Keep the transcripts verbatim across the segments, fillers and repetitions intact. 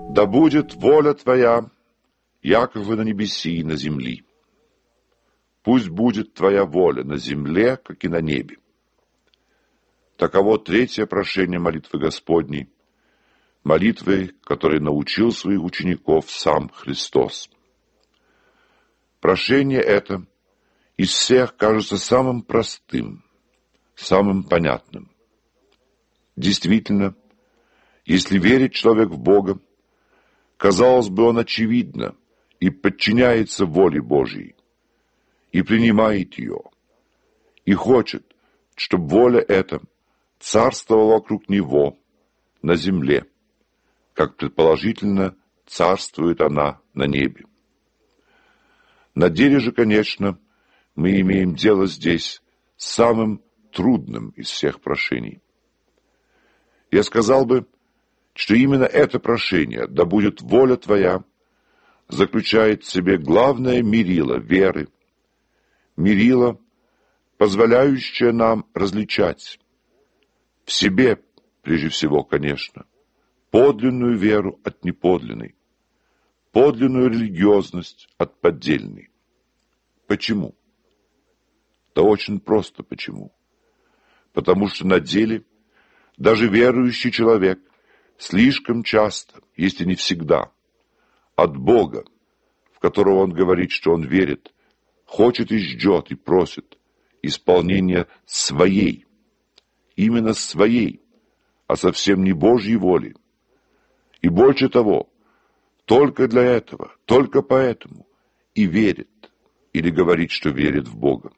Да будет воля Твоя, яковы на небеси и на земли. Пусть будет Твоя воля на земле, как и на небе. Таково третье прошение молитвы Господней, молитвы, которой научил своих учеников сам Христос. Прошение это из всех кажется самым простым, самым понятным. Действительно, если верит человек в Бога, казалось бы, он очевидно и подчиняется воле Божьей, и принимает ее, и хочет, чтобы воля эта царствовала вокруг него на земле, как предположительно царствует она на небе. На деле же, конечно, мы имеем дело здесь с самым трудным из всех прошений. Я сказал бы, что именно это прошение, да будет воля Твоя, заключает в себе главное мерило веры, мерило, позволяющее нам различать в себе, прежде всего, конечно, подлинную веру от неподлинной, подлинную религиозность от поддельной. Почему? Да очень просто почему. Потому что на деле даже верующий человек слишком часто, если не всегда, от Бога, в которого он говорит, что он верит, хочет и ждет и просит исполнения своей, именно своей, а совсем не Божьей воли. И больше того, только для этого, только поэтому и верит, или говорит, что верит в Бога.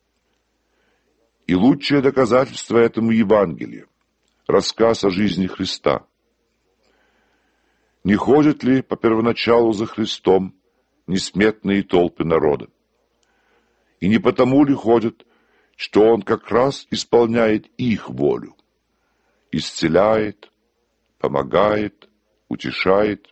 И лучшее доказательство этому Евангелие, рассказ о жизни Христа. Не ходят ли по первоначалу за Христом несметные толпы народа? И не потому ли ходят, что Он как раз исполняет их волю, исцеляет, помогает, утешает?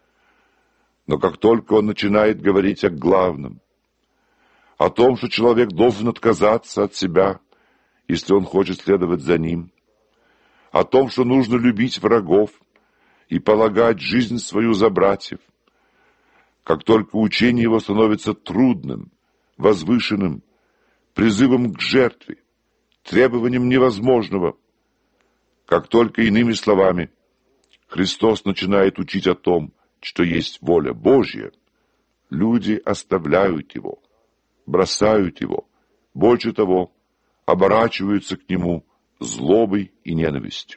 Но как только Он начинает говорить о главном, о том, что человек должен отказаться от себя, если он хочет следовать за Ним, о том, что нужно любить врагов и полагать жизнь свою за братьев, как только учение его становится трудным, возвышенным, призывом к жертве, требованием невозможного, как только, иными словами, Христос начинает учить о том, что есть воля Божья, люди оставляют Его, бросают Его, больше того, оборачиваются к Нему злобой и ненавистью.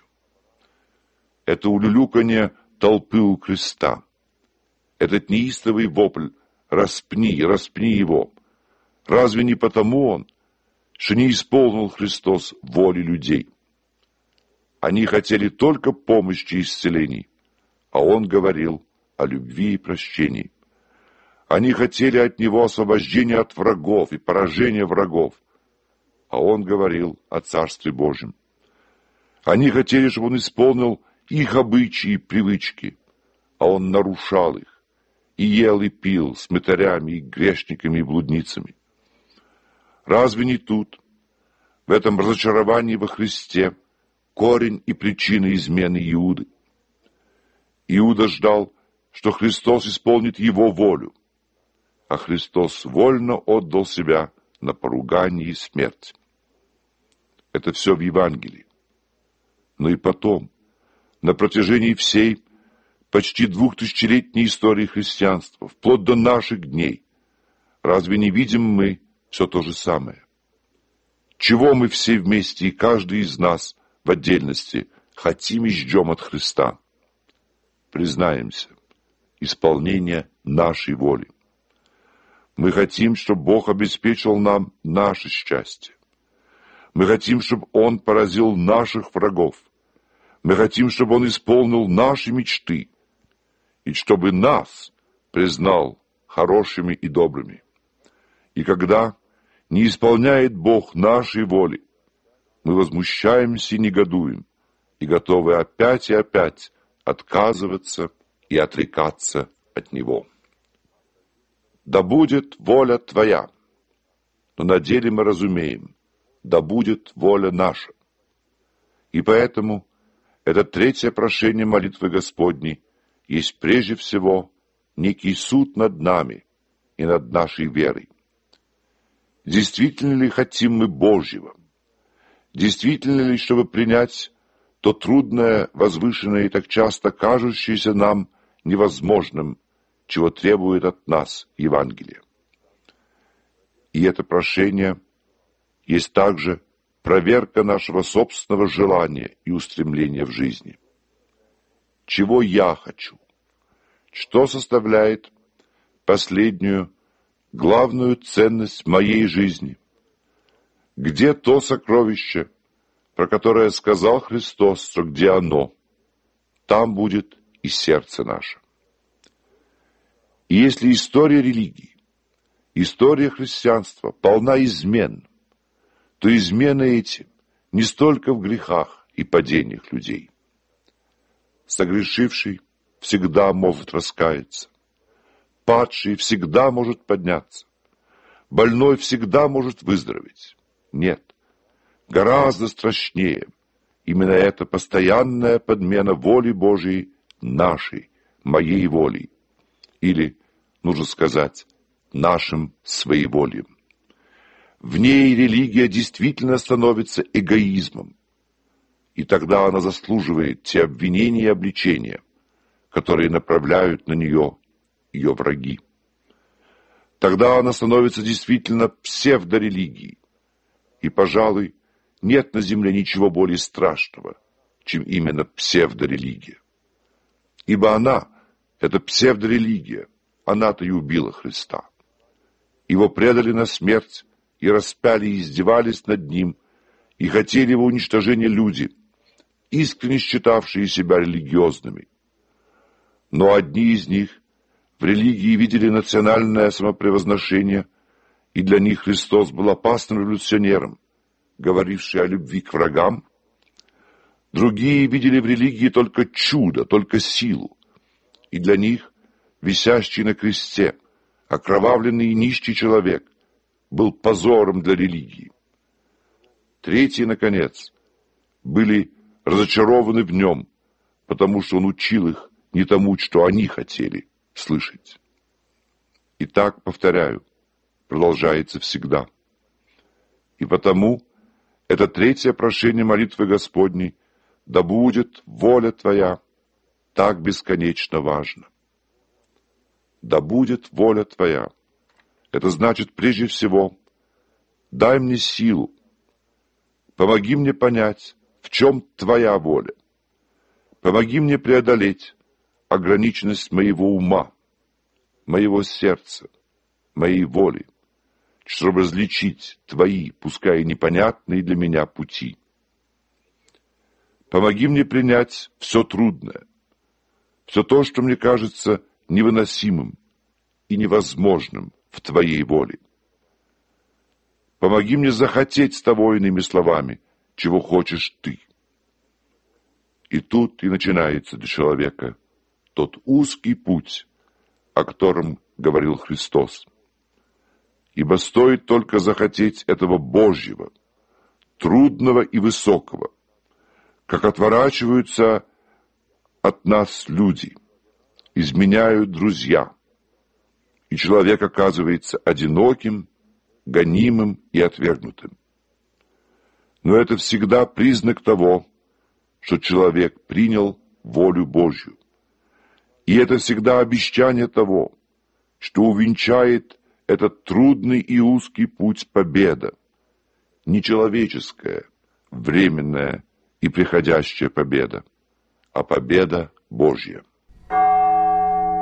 Это улюлюканье толпы у креста, этот неистовый вопль «распни, распни его». Разве не потому он, что не исполнил Христос воли людей? Они хотели только помощи и исцелений, а Он говорил о любви и прощении. Они хотели от Него освобождения от врагов и поражения врагов, а Он говорил о Царстве Божьем. Они хотели, чтобы Он исполнил их обычаи и привычки, а Он нарушал их, и ел и пил с мытарями и грешниками и блудницами. Разве не тут, в этом разочаровании во Христе, корень и причина измены Иуды? Иуда ждал, что Христос исполнит его волю, а Христос вольно отдал себя на поругание и смерть. Это все в Евангелии. Но и потом, на протяжении всей почти двухтысячелетней истории христианства, вплоть до наших дней, разве не видим мы все то же самое? Чего мы все вместе и каждый из нас в отдельности хотим и ждем от Христа? Признаемся, исполнение нашей воли. Мы хотим, чтобы Бог обеспечил нам наше счастье. Мы хотим, чтобы Он поразил наших врагов. Мы хотим, чтобы Он исполнил наши мечты, и чтобы нас признал хорошими и добрыми. И когда не исполняет Бог нашей воли, мы возмущаемся и негодуем, и готовы опять и опять отказываться и отрекаться от Него. Да будет воля Твоя, но на деле мы разумеем, да будет воля наша. И поэтому это третье прошение молитвы Господней есть прежде всего некий суд над нами и над нашей верой. Действительно ли хотим мы Божьего? Действительно ли, чтобы принять то трудное, возвышенное и так часто кажущееся нам невозможным, чего требует от нас Евангелие? И это прошение есть также проверка нашего собственного желания и устремления в жизни. Чего я хочу? Что составляет последнюю, главную ценность моей жизни? Где то сокровище, про которое сказал Христос, что где оно, там будет и сердце наше. И если история религии, история христианства полна измен, то измены эти не столько в грехах и падениях людей. Согрешивший всегда может раскаяться, падший всегда может подняться, больной всегда может выздороветь. Нет, гораздо страшнее именно эта постоянная подмена воли Божией нашей, моей волей, или, нужно сказать, нашим своеволием. В ней религия действительно становится эгоизмом, и тогда она заслуживает те обвинения и обличения, которые направляют на нее ее враги. Тогда она становится действительно псевдорелигией, и, пожалуй, нет на земле ничего более страшного, чем именно псевдорелигия. Ибо она, эта псевдорелигия, она-то и убила Христа. Его предали на смерть, и распяли, и издевались над ним, и хотели его уничтожения люди, искренне считавшие себя религиозными. Но одни из них в религии видели национальное самопревозношение, и для них Христос был опасным революционером, говоривший о любви к врагам. Другие видели в религии только чудо, только силу, и для них висящий на кресте, окровавленный и нищий человек был позором для религии. Третьи, наконец, были разочарованы в нем, потому что он учил их не тому, что они хотели слышать. И так, повторяю, продолжается всегда. И потому это третье прошение молитвы Господней: да будет воля Твоя, так бесконечно важно. Да будет воля Твоя. Это значит, прежде всего, дай мне силу, помоги мне понять, в чем Твоя воля. Помоги мне преодолеть ограниченность моего ума, моего сердца, моей воли, чтобы различить Твои, пускай и непонятные для меня, пути. Помоги мне принять все трудное, все то, что мне кажется невыносимым и невозможным в Твоей воле. Помоги мне захотеть с того, иными словами, чего хочешь Ты. И тут и начинается для человека тот узкий путь, о котором говорил Христос. Ибо стоит только захотеть этого Божьего, трудного и высокого, как отворачиваются от нас люди, изменяют друзья, и человек оказывается одиноким, гонимым и отвергнутым. Но это всегда признак того, что человек принял волю Божью. И это всегда обещание того, что увенчает этот трудный и узкий путь победа, не человеческая, временная и приходящая победа, а победа Божья.